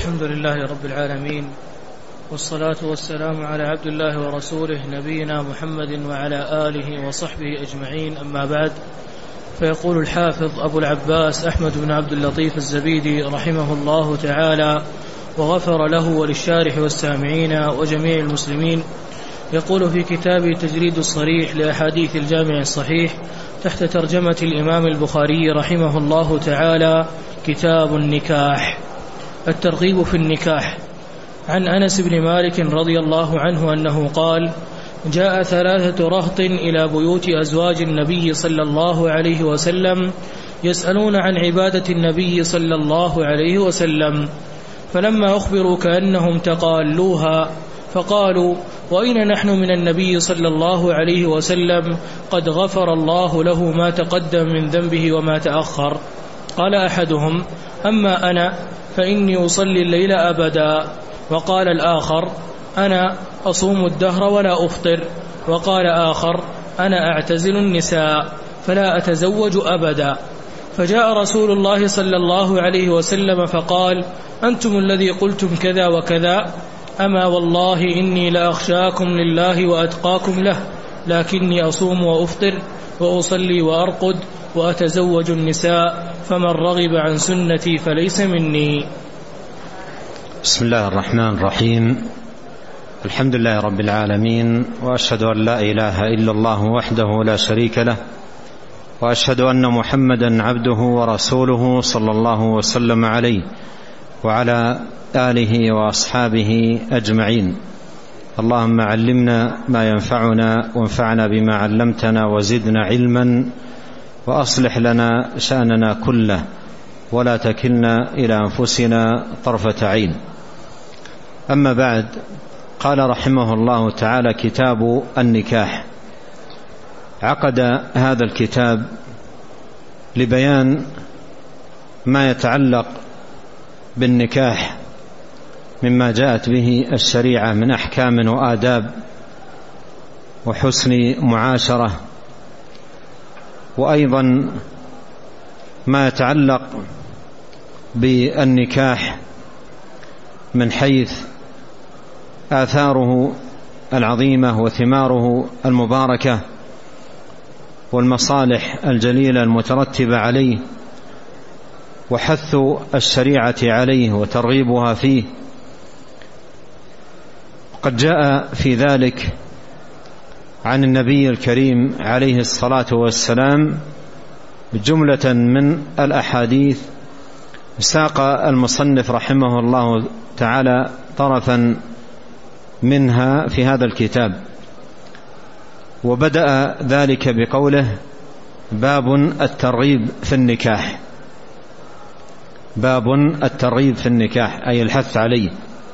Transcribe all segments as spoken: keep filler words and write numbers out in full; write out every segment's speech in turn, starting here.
الحمد لله رب العالمين، والصلاة والسلام على عبد الله ورسوله نبينا محمد وعلى آله وصحبه أجمعين، أما بعد. فيقول الحافظ أبو العباس أحمد بن عبد اللطيف الزبيدي رحمه الله تعالى وغفر له وللشارح والسامعين وجميع المسلمين، يقول في كتاب تجريد الصريح لأحاديث الجامع الصحيح تحت ترجمة الإمام البخاري رحمه الله تعالى: كتاب النكاح. الترغيب في النكاح. عن أنس بن مالك رضي الله عنه أنه قال: جاء ثلاثة رهط إلى بيوت أزواج النبي صلى الله عليه وسلم يسألون عن عبادة النبي صلى الله عليه وسلم، فلما أخبروا كأنهم تقالوها، فقالوا: وإن نحن من النبي صلى الله عليه وسلم قد غفر الله له ما تقدم من ذنبه وما تأخر. قال أحدهم: أما أنا فإني أصلي الليل أبدا. وقال الآخر: أنا أصوم الدهر ولا أفطر. وقال آخر: أنا أعتزل النساء فلا أتزوج أبدا. فجاء رسول الله صلى الله عليه وسلم فقال: أنتم الذي قلتم كذا وكذا، أما والله إني لأخشاكم لله وأتقاكم له، لكني أصوم وأفطر وأصلي وأرقد وأتزوج النساء، فمن رغب عن سنتي فليس مني. بسم الله الرحمن الرحيم. الحمد لله رب العالمين، وأشهد أن لا إله إلا الله وحده لا شريك له، وأشهد أن محمدا عبده ورسوله صلى الله وسلم عليه وعلى آله وأصحابه أجمعين. اللهم علمنا ما ينفعنا وانفعنا بما علمتنا وزدنا علما، وأصلح لنا شأننا كله ولا تكلنا إلى أنفسنا طرفة عين. أما بعد، قال رحمه الله تعالى: كتاب النكاح. عقد هذا الكتاب لبيان ما يتعلق بالنكاح مما جاءت به الشريعة من أحكام وآداب وحسن معاشرة، وأيضا ما يتعلق بالنكاح من حيث آثاره العظيمة وثماره المباركة والمصالح الجليلة المترتبة عليه، وحث الشريعة عليه وترغيبها فيه. قد جاء في ذلك عن النبي الكريم عليه الصلاة والسلام جملة من الأحاديث، ساق المصنف رحمه الله تعالى طرفا منها في هذا الكتاب، وبدأ ذلك بقوله: باب الترغيب في النكاح. باب الترغيب في النكاح، أي الحث عليه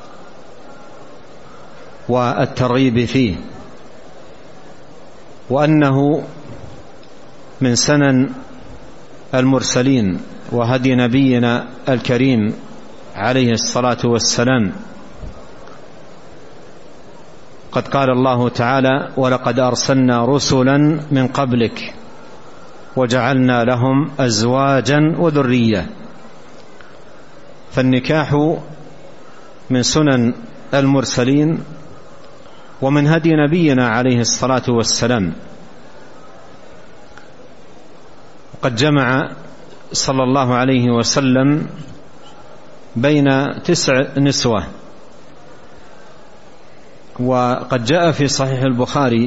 والترغيب فيه، وأنه من سنن المرسلين وهدي نبينا الكريم عليه الصلاة والسلام. قد قال الله تعالى: ولقد أرسلنا رسلا من قبلك وجعلنا لهم أزواجا وذرية. فالنكاح من سنن المرسلين ومن هدي نبينا عليه الصلاة والسلام. قد جمع صلى الله عليه وسلم بين تسع نسوة. وقد جاء في صحيح البخاري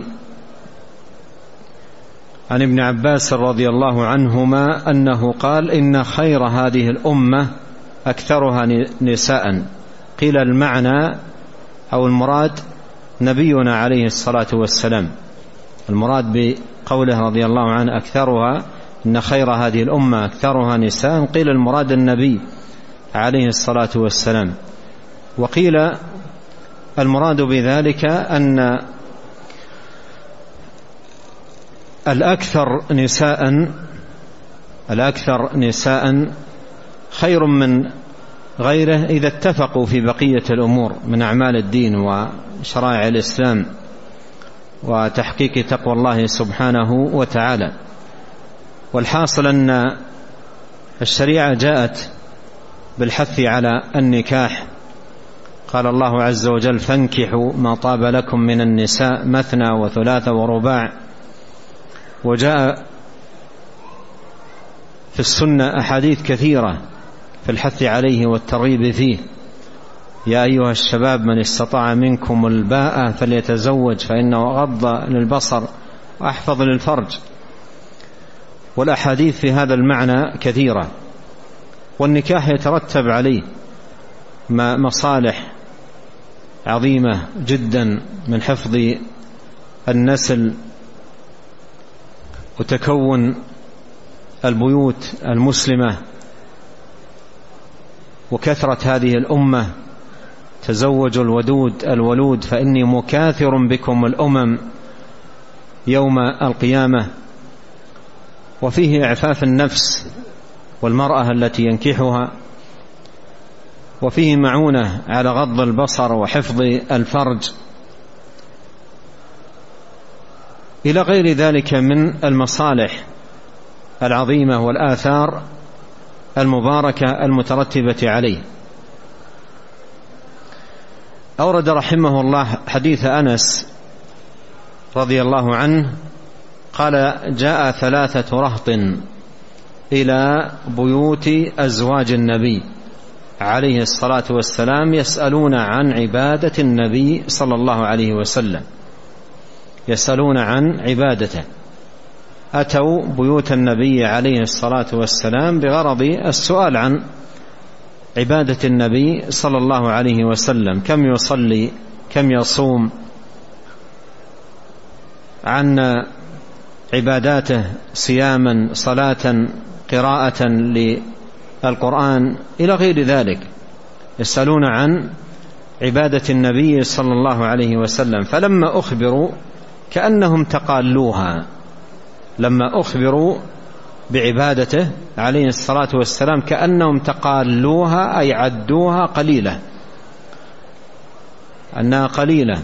عن ابن عباس رضي الله عنهما أنه قال: إن خير هذه الأمة أكثرها نساء. قيل المعنى أو المراد نبينا عليه الصلاة والسلام، المراد بقوله رضي الله عنه أكثرها، إن خير هذه الأمة أكثرها نساء، قيل المراد النبي عليه الصلاة والسلام. وقيل المراد بذلك أن الأكثر نساء الأكثر نساء خير من غيره إذا اتفقوا في بقية الأمور من أعمال الدين وشرائع الإسلام وتحقيق تقوى الله سبحانه وتعالى. والحاصل أن الشريعة جاءت بالحث على النكاح قال الله عز وجل: فانكحوا ما طاب لكم من النساء مثنى وثلاث ورباع. وجاء في السنة أحاديث كثيرة في الحث عليه والترغيب فيه: يا أيها الشباب من استطاع منكم الباءة فليتزوج فإنه أغض للبصر وأحفظ للفرج. والأحاديث في هذا المعنى كثيرة. والنكاح يترتب عليه مصالح عظيمة جدا من حفظ النسل وتكون البيوت المسلمة وكثرة هذه الأمة. تزوجوا الودود الولود فإني مكاثر بكم الأمم يوم القيامة. وفيه إعفاف النفس والمرأة التي ينكحها، وفيه معونة على غض البصر وحفظ الفرج، إلى غير ذلك من المصالح العظيمة والآثار المباركة المترتبة عليه. أورد رحمه الله حديث أنس رضي الله عنه قال: جاء ثلاثة رهط إلى بيوت أزواج النبي عليه الصلاة والسلام يسألون عن عبادة النبي صلى الله عليه وسلم، يسألون عن عبادته. أتوا بيوت النبي عليه الصلاة والسلام بغرض السؤال عن عبادة النبي صلى الله عليه وسلم: كم يصلي، كم يصوم، عن عباداته صياما، صلاة، قراءة للقرآن، إلى غير ذلك. يسألون عن عبادة النبي صلى الله عليه وسلم. فلما أخبروا كأنهم تقالوها، لما أخبروا بعبادته عليه الصلاة والسلام كأنهم تقالوها، أي عدوها قليلة، أنها قليلة،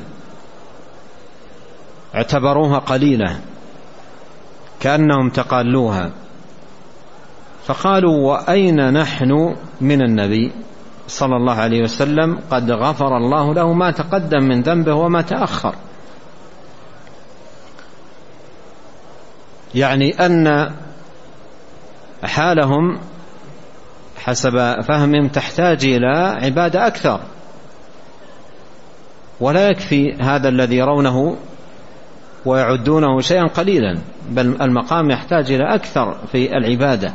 اعتبروها قليلة، كأنهم تقالوها. فقالوا: وأين نحن من النبي صلى الله عليه وسلم؟ قد غفر الله له ما تقدم من ذنبه وما تأخر. يعني أن حالهم حسب فهمهم تحتاج إلى عبادة أكثر، ولا يكفي هذا الذي يرونه ويعدونه شيئا قليلا، بل المقام يحتاج إلى أكثر في العبادة.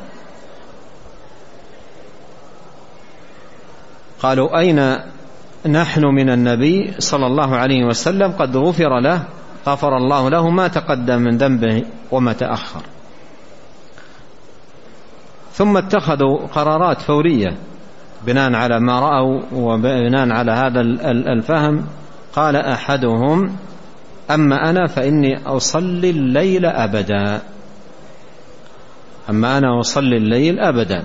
قالوا: أين نحن من النبي صلى الله عليه وسلم؟ قد غفر له، غفر الله له ما تقدم من ذنبه وما تأخر. ثم اتخذوا قرارات فورية بناء على ما رأوا وبناء على هذا الفهم. قال أحدهم: أما أنا فإني أصلي الليل أبدا، أما أنا أصلي الليل أبدا،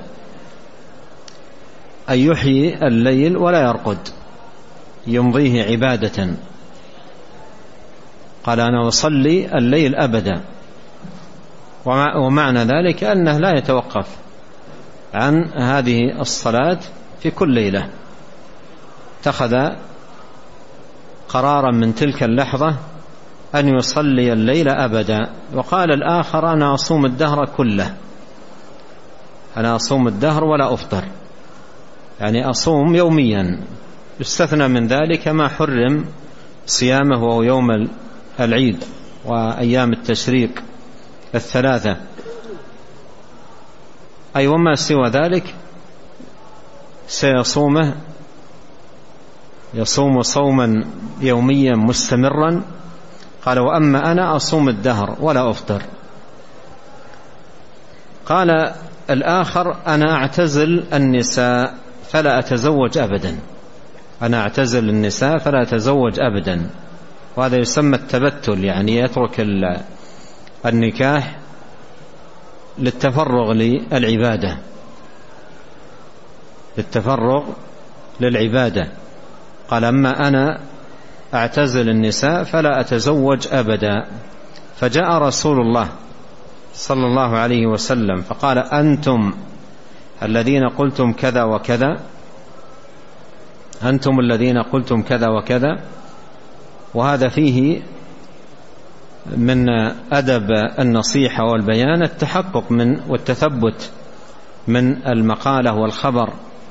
أن يحيي الليل ولا يرقد، يمضيه عبادة. قال: أنا أصلي الليل أبدا، ومعنى ذلك أنه لا يتوقف عن هذه الصلاة في كل ليلة. اتخذ قرارا من تلك اللحظة أن يصلي الليل أبدا. وقال الآخر: أنا أصوم الدهر كله، أنا أصوم الدهر ولا أفطر، يعني أصوم يوميا، يستثنى من ذلك ما حرم صيامه وهو يوم العيد وأيام التشريق الثلاثة، أي وما سوى ذلك سيصومه، يصوم صوما يوميا مستمرا. قال: وأما أنا أصوم الدهر ولا أفطر. قال الآخر: أنا أعتزل النساء فلا أتزوج أبدا، أنا أعتزل النساء فلا أتزوج أبدا. وهذا يسمى التبتل، يعني يترك النكاح للتفرغ للعبادة، للتفرغ للعبادة. قال: أما أنا أعتزل النساء فلا أتزوج أبدا. فجاء رسول الله صلى الله عليه وسلم فقال: أنتم الذين قلتم كذا وكذا، أنتم الذين قلتم كذا وكذا. وهذا فيه من أدب النصيحة والبيان التحقق من والتثبت من المقالة والخبر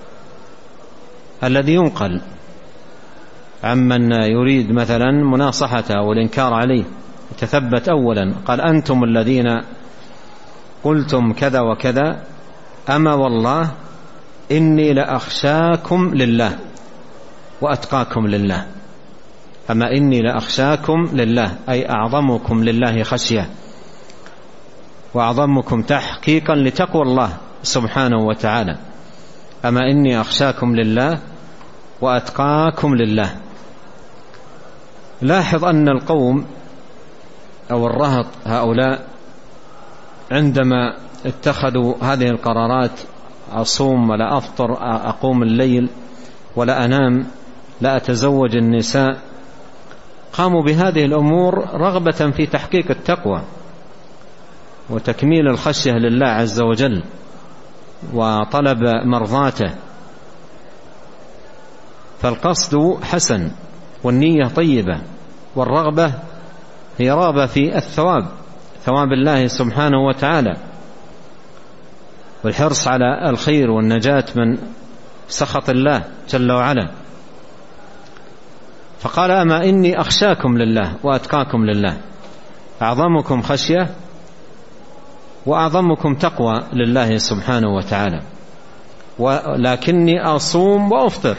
الذي ينقل عمن يريد مثلا مناصحته أو الإنكار عليه، يتثبت أولا. قال أنتم الذين قلتم كذا وكذا، أما والله إني لأخشاكم لله وأتقاكم لله. أما إني لأخشاكم لله أي أعظمكم لله خشية وأعظمكم تحقيقا لتقوى الله سبحانه وتعالى. أما إني أخشاكم لله وأتقاكم لله. لاحظ أن القوم أو الرهط هؤلاء عندما اتخذوا هذه القرارات، أصوم ولا أفطر، أقوم الليل ولا أنام، لا أتزوج النساء، قاموا بهذه الأمور رغبة في تحقيق التقوى وتكميل الخشية لله عز وجل وطلب مرضاته. فالقصد حسن والنية طيبة والرغبة هي رغبة في الثواب، ثواب الله سبحانه وتعالى، والحرص على الخير والنجاة من سخط الله جل وعلا. فقال أما إني أخشاكم لله وأتقاكم لله، أعظمكم خشية وأعظمكم تقوى لله سبحانه وتعالى. ولكني أصوم وأفطر،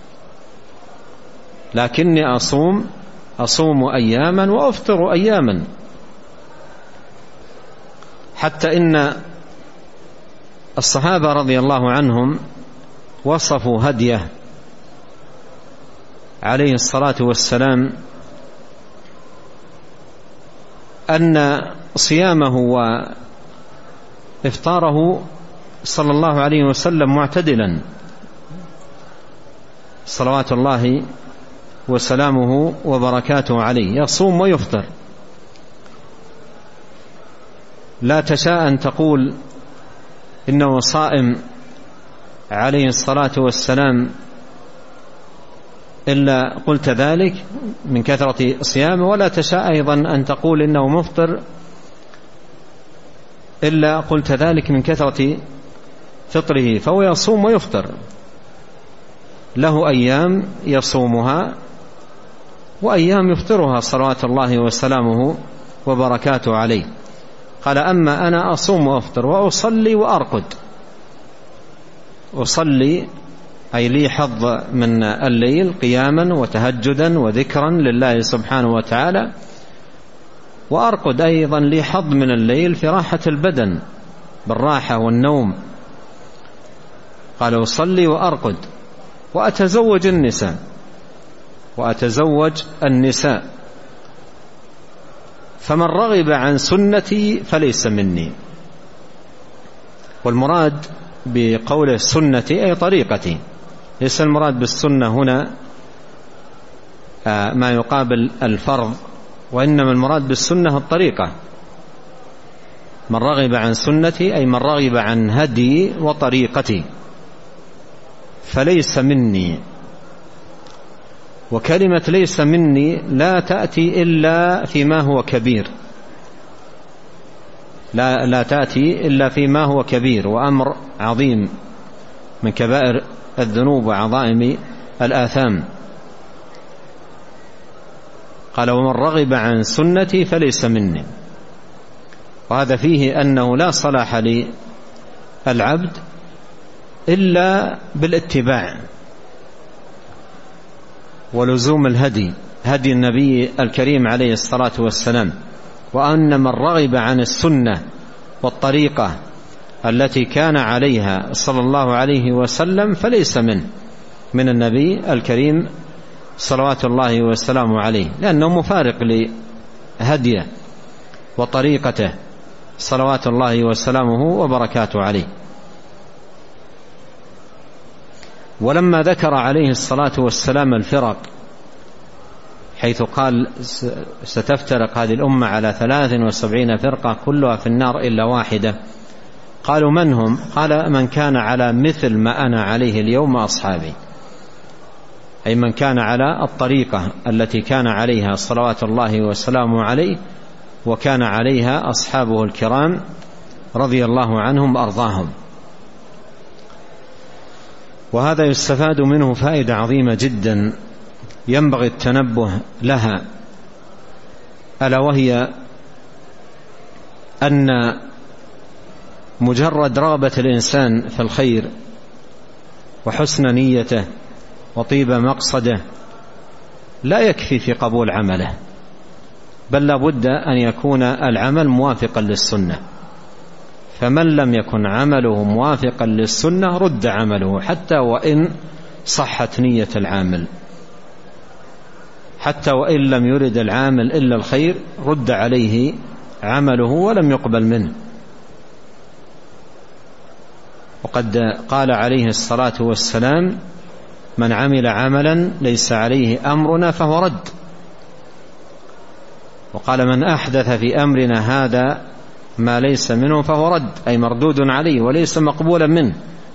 لكني أصوم أصوم أياما وأفطر أياما. حتى إن الصحابة رضي الله عنهم وصفوا هديه عليه الصلاة والسلام أن صيامه وإفطاره صلى الله عليه وسلم معتدلا صلوات الله وسلامه وبركاته عليه، يصوم ويفطر. لا تشاء أن تقول إنه صائم عليه الصلاة والسلام إلا قلت ذلك من كثرة صيامه، ولا تشاء أيضا أن تقول إنه مفطر إلا قلت ذلك من كثرة فطره. فهو يصوم ويفطر، له أيام يصومها وأيام يفطرها صلوات الله وسلامه وبركاته عليه. قال أما أنا أصوم وأفطر وأصلي وأرقد. أصلي أي لي حظ من الليل قياما وتهجدا وذكرا لله سبحانه وتعالى، وأرقد أيضا لي حظ من الليل في راحة البدن بالراحة والنوم. قال أصلي وأرقد وأتزوج النساء وأتزوج النساء فمن رغب عن سنتي فليس مني. والمراد بقوله سنتي أي طريقتي، ليس المراد بالسنة هنا ما يقابل الفرض، وإنما المراد بالسنة الطريقة. من رغب عن سنتي أي من رغب عن هدي وطريقتي فليس مني. وكلمة ليس مني لا تأتي إلا فيما هو كبير، لا, لا تأتي إلا فيما هو كبير وأمر عظيم من كبائر الذنوب وعظائم الآثام. قال ومن رغب عن سنتي فليس مني. وهذا فيه أنه لا صلاح للعبد إلا بالاتباع ولزوم الهدي، هدي النبي الكريم عليه الصلاة والسلام. وأن من رغب عن السنة والطريقة التي كان عليها صلى الله عليه وسلم فليس منه من النبي الكريم صلوات الله وسلامه عليه، لأنه مفارق لهديه وطريقته صلوات الله وسلامه وبركاته عليه. ولما ذكر عليه الصلاة والسلام الفرق حيث قال ستفترق هذه الأمة على ثلاث وسبعين فرقة كلها في النار إلا واحدة، قالوا من هم؟ قال من كان على مثل ما أنا عليه اليوم أصحابي. أي من كان على الطريقة التي كان عليها صلوات الله وسلامه عليه وكان عليها أصحابه الكرام رضي الله عنهم وأرضاهم. وهذا يستفاد منه فائدة عظيمة جدا ينبغي التنبه لها، ألا وهي أن مجرد رغبة الإنسان في الخير وحسن نيته وطيب مقصده لا يكفي في قبول عمله، بل لا بد أن يكون العمل موافقا للسنة. فمن لم يكن عمله موافقا للسنة رد عمله حتى وإن صحت نية العامل، حتى وإن لم يرد العامل إلا الخير رد عليه عمله ولم يقبل منه. وقد قال عليه الصلاة والسلام: من عمل عملا ليس عليه أمرنا فهو رد. وقال: من أحدث في أمرنا هذا ما ليس منه فهو رد، أي مردود عليه وليس مقبولا منه.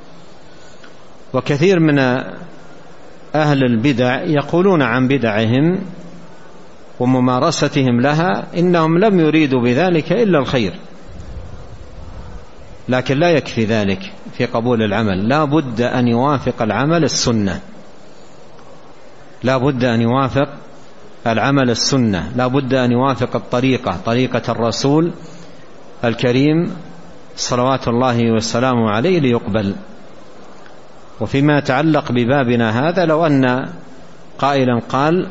وكثير من أهل البدع يقولون عن بدعهم وممارستهم لها إنهم لم يريدوا بذلك إلا الخير، لكن لا يكفي ذلك في قبول العمل. لا بد أن يوافق العمل السنة، لا بد أن يوافق العمل السنة، لا بد أن يوافق الطريقة، طريقة الرسول الكريم صلوات الله وسلامه عليه ليقبل. وفيما يتعلق ببابنا هذا، لو أن قائلا قال: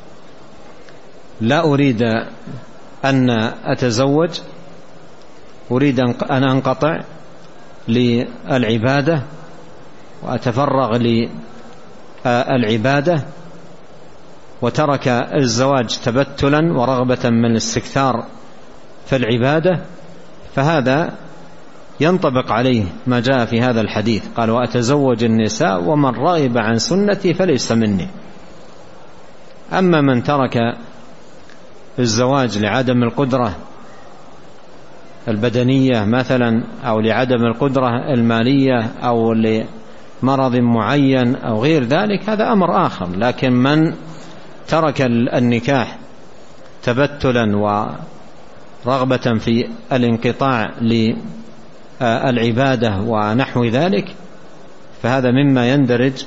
لا أريد أن أتزوج، أريد أن أنقطع للعبادة وأتفرغ للعبادة، وترك الزواج تبتلا ورغبة من الاستكثار في العبادة، فهذا ينطبق عليه ما جاء في هذا الحديث، قال: وأتزوج النساء ومن رغب عن سنتي فليس مني. أما من ترك الزواج لعدم القدرة البدنية مثلا، أو لعدم القدرة المالية، أو لمرض معين أو غير ذلك، هذا أمر آخر. لكن من ترك النكاح تبتلا ورغبة في الانقطاع للعبادة ونحو ذلك، فهذا مما يندرج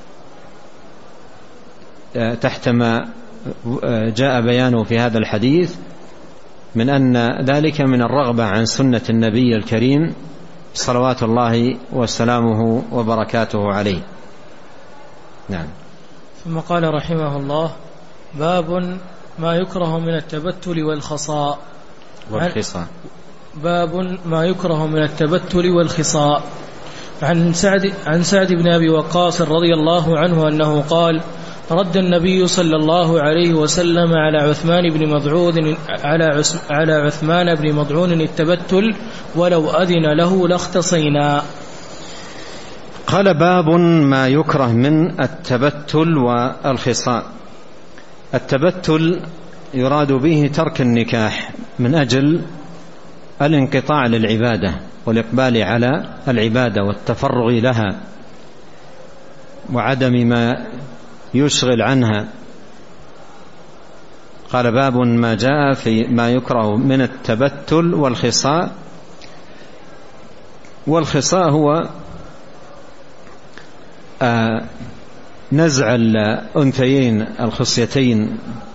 تحت ما جاء بيانه في هذا الحديث من أن ذلك من الرغبة عن سنة النبي الكريم صلوات الله وسلامه وبركاته عليه. نعم. ثم قال رحمه الله: باب ما يكره من التبتل والخصاء. والخصاء باب ما يكره من التبتل والخصاء. عن سعد عن سعد بن أبي وقاص رضي الله عنه أنه قال: رد النبي صلى الله عليه وسلم على عثمان بن مضعون على على عثمان بن مضعون التبتل ولو أذن له لاختصينا. قال: باب ما يكره من التبتل والخصاء. التبتل يراد به ترك النكاح من أجل الانقطاع للعبادة والإقبال على العبادة والتفرغ لها وعدم ما يشغل عنها. قال: باب ما جاء في ما يكره من التبتل والخصاء. والخصاء هو آه نزع الأنثيين الخصيتين،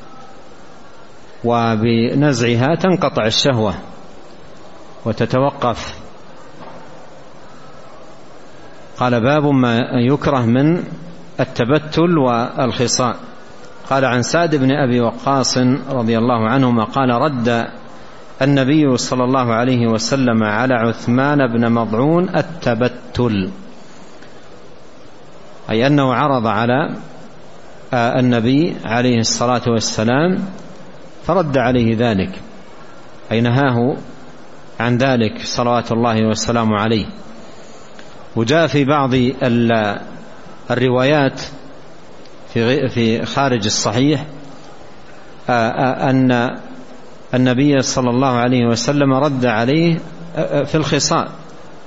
وبنزعها تنقطع الشهوة وتتوقف. قال: باب ما يكره من التبتل والخصاء. قال: عن سعد بن أبي وقاص رضي الله عنهما قال: رد النبي صلى الله عليه وسلم على عثمان بن مضعون التبتل، أي أنه عرض على النبي عليه الصلاة والسلام فرد عليه ذلك، أي نهاه عن ذلك صلوات الله والسلام عليه. وجاء في بعض الروايات في في خارج الصحيح أن النبي صلى الله عليه وسلم رد عليه في الخصاء،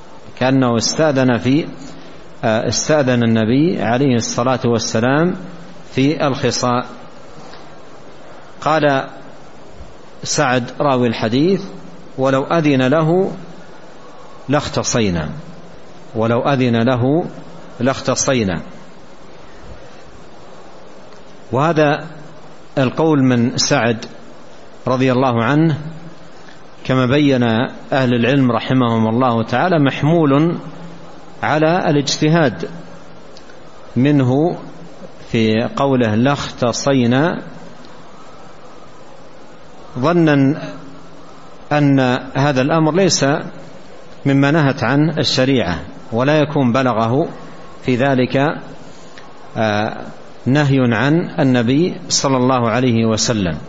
كأنه استأذن في استأذن النبي عليه الصلاة والسلام في الخصاء. قال سعد راوي الحديث: ولو أذن له لاختصينا، ولو أذن له لاختصينا. وهذا القول من سعد رضي الله عنه كما بين أهل العلم رحمهم الله تعالى محمول على الاجتهاد منه في قوله لاختصينا، ظنا أن هذا الأمر ليس مما نهت عن الشريعة، ولا يكون بلغه في ذلك نهي عن النبي صلى الله عليه وسلم.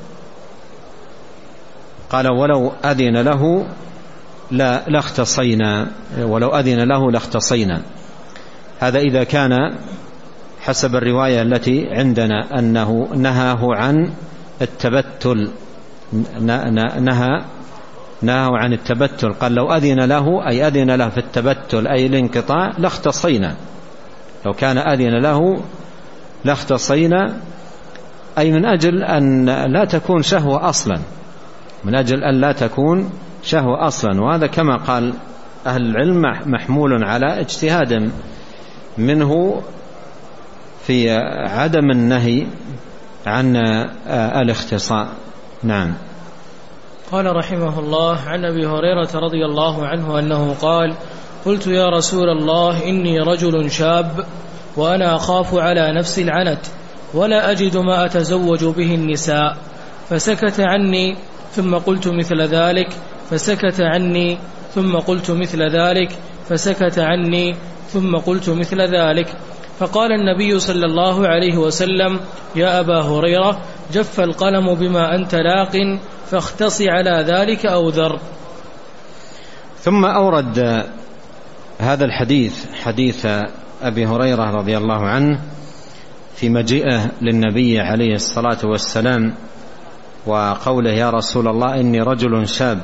قال: ولو أذن له لا لاختصينا، ولو أذن له لاختصينا. هذا إذا كان حسب الرواية التي عندنا أنه نهاه عن التبتل، نهى نهى عن التبتل. قال: لو أذن له أي أذن له في التبتل أي الانقطاع لاختصينا، لو كان أذن له لاختصينا، أي من أجل أن لا تكون شهوة أصلا، من أجل أن لا تكون شهوة أصلا. وهذا كما قال أهل العلم محمول على اجتهاد منه في عدم النهي عن الاختصاء. نعم. قال رحمه الله: عن أبي هريرة رضي الله عنه أنه قال: قلت يا رسول الله إني رجل شاب وأنا أخاف على نفسي العنت ولا أجد ما أتزوج به النساء، فسكت عني ثم قلت مثل ذلك فسكت عني ثم قلت مثل ذلك فسكت عني ثم قلت مثل ذلك. فقال النبي صلى الله عليه وسلم: يا أبا هريرة، جف القلم بما أنت لاق فاختص على ذلك أو ذر. ثم أورد هذا الحديث، حديث أبي هريرة رضي الله عنه في مجيئه للنبي عليه الصلاة والسلام وقوله: يا رسول الله إني رجل شاب.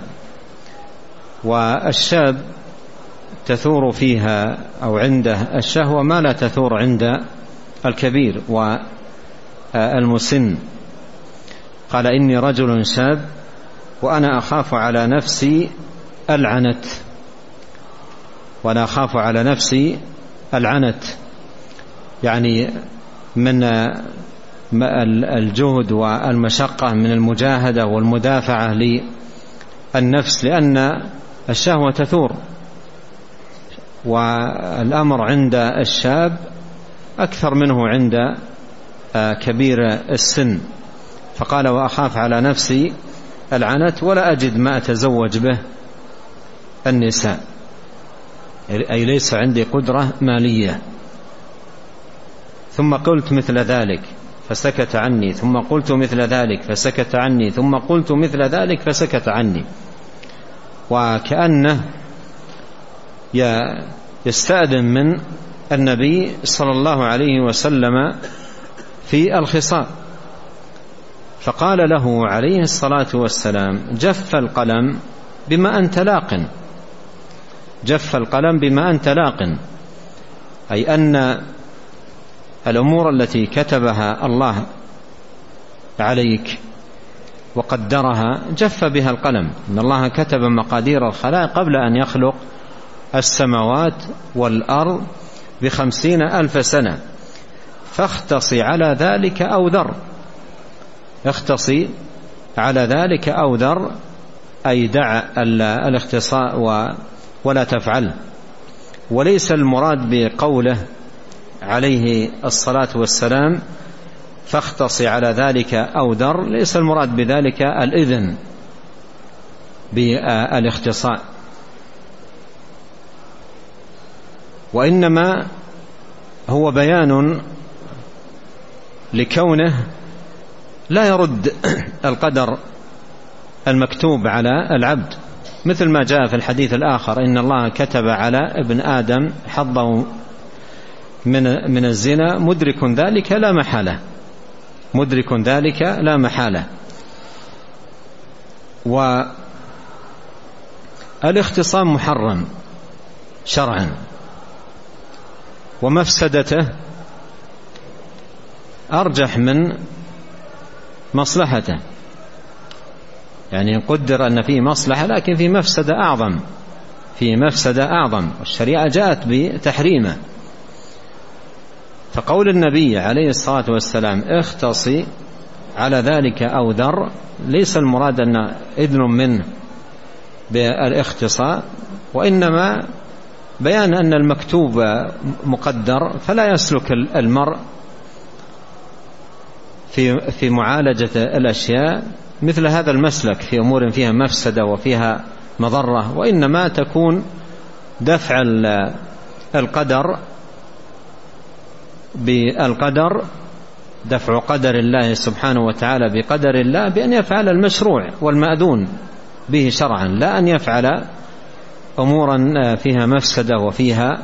والشاب تثور فيها أو عنده الشهوة ما لا تثور عند الكبير والمسن. قال: إني رجل شاب وأنا أخاف على نفسي العنت، وأنا أخاف على نفسي العنت، يعني من الجهد والمشقة من المجاهدة والمدافعة للنفس، لأن الشهوة تثور، والأمر عند الشاب أكثر منه عند كبير السن. فقال: وأخاف على نفسي العنت ولا أجد ما أتزوج به النساء، أي ليس عندي قدرة مالية. ثم قلت مثل ذلك فسكت عني ثم قلت مثل ذلك فسكت عني ثم قلت مثل ذلك فسكت عني. وكأنه يستأذن من النبي صلى الله عليه وسلم في الخصاء. فقال له عليه الصلاة والسلام: جف القلم بما أنت لاق، جف القلم بما أنت لاق، أي أن الأمور التي كتبها الله عليك وقدرها جف بها القلم. إن الله كتب مقادير الخلائق قبل أن يخلق السماوات والأرض بخمسين ألف سنة، فاختصي على ذلك أو ذر، اختصي على ذلك أو ذر، أي دع الاختصاء ولا تفعل. وليس المراد بقوله عليه الصلاة والسلام فاختصي على ذلك أو ذر، ليس المراد بذلك الإذن بالاختصاء، وإنما هو بيان لكونه لا يرد القدر المكتوب على العبد، مثل ما جاء في الحديث الآخر: إن الله كتب على ابن آدم حظه من من الزنا مدرك ذلك لا محالة، مدرك ذلك لا محالة. والاختصام محرم شرعا، ومفسدته أرجح من مصلحته، يعني قدر أن فيه مصلحة لكن في مفسدة أعظم، في مفسدة أعظم، والشريعة جاءت بتحريمه. فقول النبي عليه الصلاة والسلام اختصي على ذلك أو ذر، ليس المراد أن إذن منه بالاختصاء، وإنما بيان أن المكتوب مقدر، فلا يسلك المرء في في معالجة الأشياء مثل هذا المسلك في أمور فيها مفسدة وفيها مضرة، وإنما تكون دفع القدر بالقدر، دفع قدر الله سبحانه وتعالى بقدر الله بأن يفعل المشروع والمأذون به شرعا، لا أن يفعل أمورا فيها مفسدة وفيها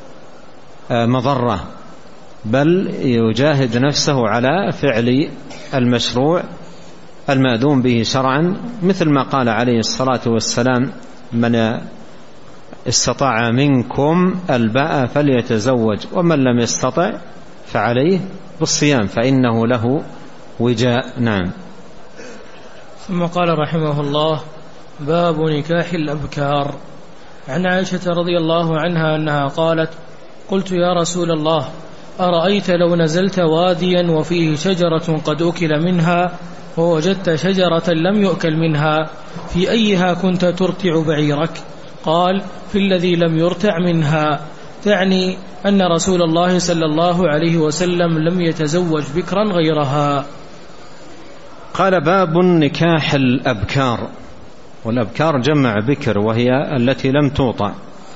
مضرة، بل يجاهد نفسه على فعل المشروع المأذون به شرعا، مثل ما قال عليه الصلاة والسلام من استطاع منكم الباء فليتزوج ومن لم يستطع فعليه بالصيام فإنه له وجاء. نعم. ثم قال رحمه الله: باب نكاح الأبكار. عن عائشة رضي الله عنها أنها قالت: قلت يا رسول الله، أرأيت لو نزلت واديا وفيه شجرة قد أكل منها ووجدت شجرة لم يؤكل منها، في أيها كنت ترتع بعيرك؟ قال: في الذي لم يرتع منها، تعني أن رسول الله صلى الله عليه وسلم لم يتزوج بكرا غيرها. قال: باب نكاح الأبكار. والأبكار جمع بكر، وهي التي لم توطأ،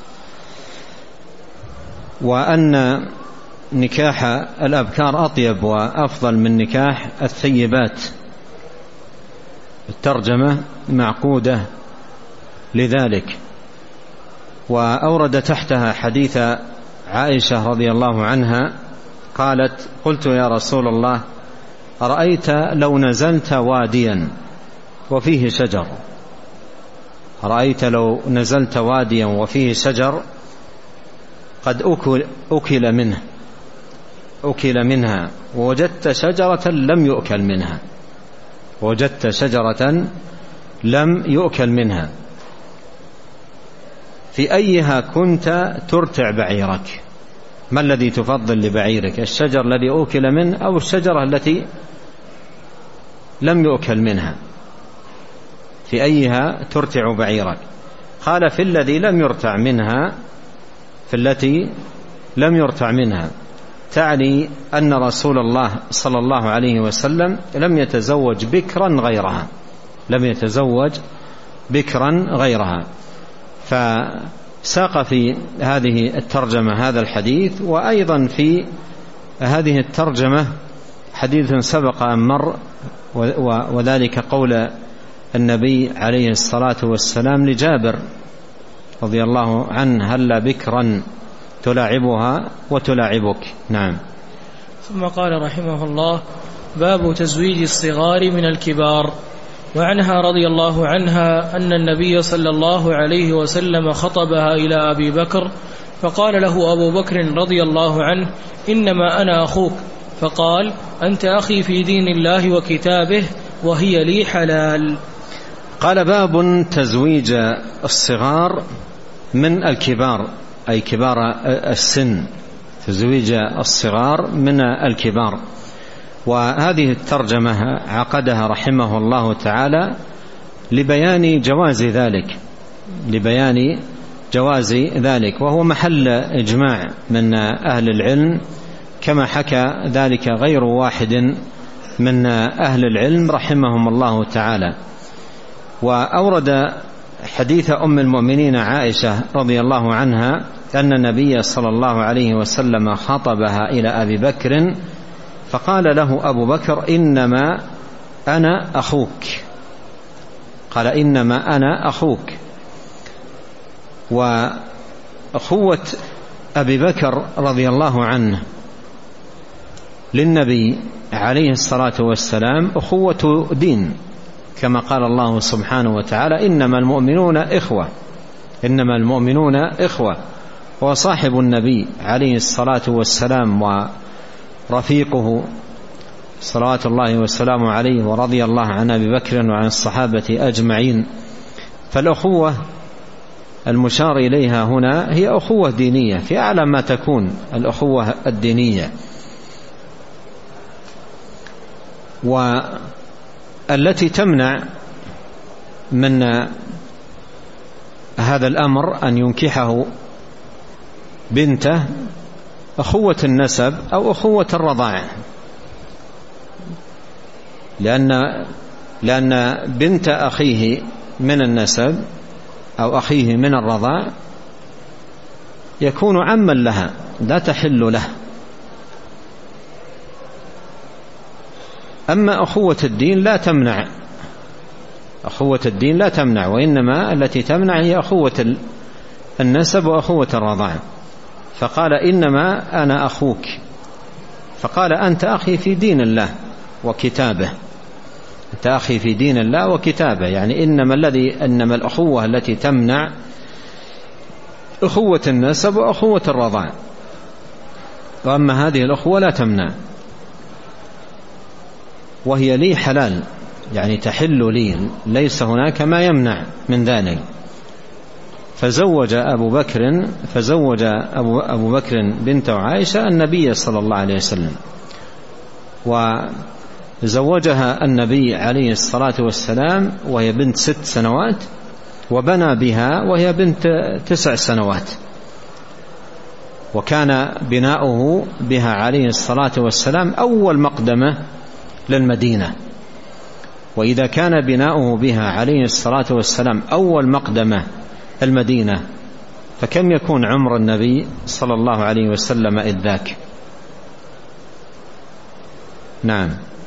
وأن نكاح الأبكار أطيب وأفضل من نكاح الثيبات. الترجمة معقودة لذلك. وأورد تحتها حديث عائشة رضي الله عنها قالت: قلت يا رسول الله، أرأيت لو نزلت واديا وفيه شجر، أرأيت لو نزلت واديا وفيه شجر قد أكل, أكل منه أكل منها ووجدت شجرة لم يؤكل منها، وجدت شجرة لم يؤكل منها، في أيها كنت ترتع بعيرك؟ ما الذي تفضل لبعيرك، الشجر الذي أكل منه أو الشجرة التي لم يؤكل منها؟ في أيها ترتع بعيرك؟ قال: في الذي لم يرتع منها، في التي لم يرتع منها، تعني أن رسول الله صلى الله عليه وسلم لم يتزوج بكرا غيرها، لم يتزوج بكرا غيرها. فساق في هذه الترجمة هذا الحديث، وأيضا في هذه الترجمة حديث سبق أن مر، وذلك قول النبي عليه الصلاة والسلام لجابر رضي الله عنه: هلا بكرا تلاعبها وتلاعبك. نعم. ثم قال رحمه الله: باب تزويج الصغار من الكبار. وعنها رضي الله عنها أن النبي صلى الله عليه وسلم خطبها إلى أبي بكر، فقال له أبو بكر رضي الله عنه: إنما أنا أخوك. فقال: أنت أخي في دين الله وكتابه، وهي لي حلال. قال: باب تزويج الصغار من الكبار، أي كبار السن، تزويج الصغار من الكبار. وهذه الترجمة عقدها رحمه الله تعالى لبيان جواز ذلك، لبيان جواز ذلك، وهو محل إجماع من أهل العلم، كما حكى ذلك غير واحد من أهل العلم رحمهم الله تعالى. وأورد حديث أم المؤمنين عائشة رضي الله عنها أن النبي صلى الله عليه وسلم خطبها إلى أبي بكر، فقال له أبو بكر: إنما أنا أخوك. قال: إنما أنا أخوك. وأخوة أبي بكر رضي الله عنه للنبي عليه الصلاة والسلام أخوة دين، كما قال الله سبحانه وتعالى: إنما المؤمنون إخوة، إنما المؤمنون إخوة. وصاحب النبي عليه الصلاة والسلام ورفيقه صلوات الله وسلامه عليه، ورضي الله عن أبي بكر وعن الصحابة أجمعين. فالأخوة المشار إليها هنا هي أخوة دينية في أعلى ما تكون، الأخوة الدينية، والتي تمنع من هذا الأمر أن ينكحه بنته أخوة النسب أو أخوة الرضاعة، لأن لأن بنت أخيه من النسب أو أخيه من الرضاع يكون عما لها لا تحل له. أما أخوة الدين لا تمنع، أخوة الدين لا تمنع، وإنما التي تمنع هي أخوة النسب وأخوة الرضاع. فقال إنما أنا أخوك، فقال أنت أخي في دين الله وكتابه، أنت أخي في دين الله وكتابه، يعني إنما الذي إنما الأخوة التي تمنع أخوة النسب وأخوة الرضاع، وأما هذه الأخوة لا تمنع، وهي لي حلال، يعني تحل لي، ليس هناك ما يمنع من ذلك. فزوج أبو بكر فزوج أبو, أبو بكر بنت عائشة النبي صلى الله عليه وسلم، وزوجها النبي عليه الصلاة والسلام وهي بنت ست سنوات، وبنى بها وهي بنت تسع سنوات، وكان بناؤه بها عليه الصلاة والسلام أول مقدمة للمدينة. وإذا كان بناؤه بها عليه الصلاة والسلام أول مقدمة المدينة، فكم يكون عمر النبي صلى الله عليه وسلم إذ ذاك؟ نعم،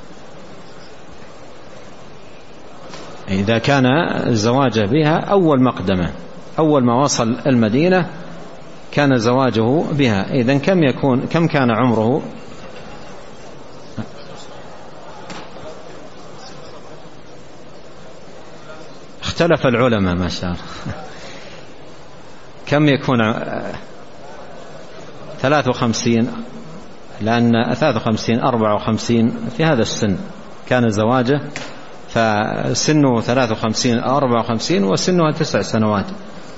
إذا كان الزواج بها أول مقدمة، أول ما وصل المدينة كان زواجه بها، إذن كم يكون كم كان عمره؟ اختلف العلماء ما شاء الله، كم يكون؟ ثلاث وخمسين، لأن ثلاث وخمسين أربع وخمسين في هذا السن كان زواجه، فسنه ثلاث وخمسين أربع وخمسين وسنها تسع سنوات.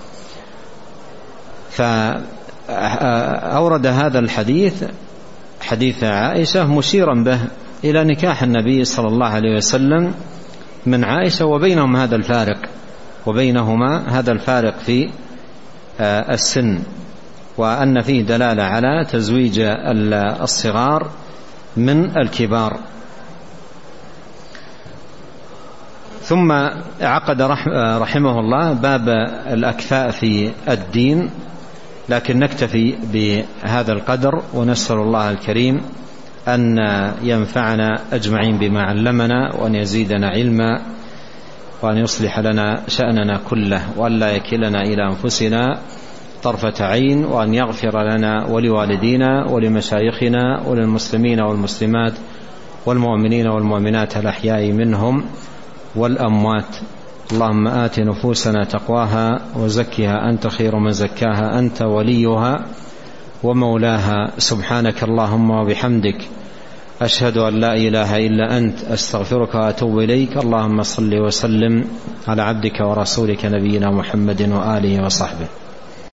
فأورد هذا الحديث حديث عائشة مشيرا به إلى نكاح النبي صلى الله عليه وسلم من عائشة، وبينهم هذا الفارق وبينهما هذا الفارق في السن، وأن فيه دلالة على تزويج الصغار من الكبار. ثم عقد رحمه الله باب الأكفاء في الدين، لكن نكتفي بهذا القدر، ونسأل الله الكريم أن ينفعنا أجمعين بما علمنا، وأن يزيدنا علما، وأن يصلح لنا شأننا كله، وأن لا يكلنا إلى أنفسنا طرفة عين، وأن يغفر لنا ولوالدينا ولمشايخنا وللمسلمين والمسلمات والمؤمنين والمؤمنات الأحياء منهم والأموات. اللهم آت نفوسنا تقواها وزكها أنت خير من زكاها، أنت وليها ومولاها. سبحانك اللهم وبحمدك، أشهد أن لا إله إلا أنت، أستغفرك وأتوب إليك. اللهم صل وسلم على عبدك ورسولك نبينا محمد وآله وصحبه.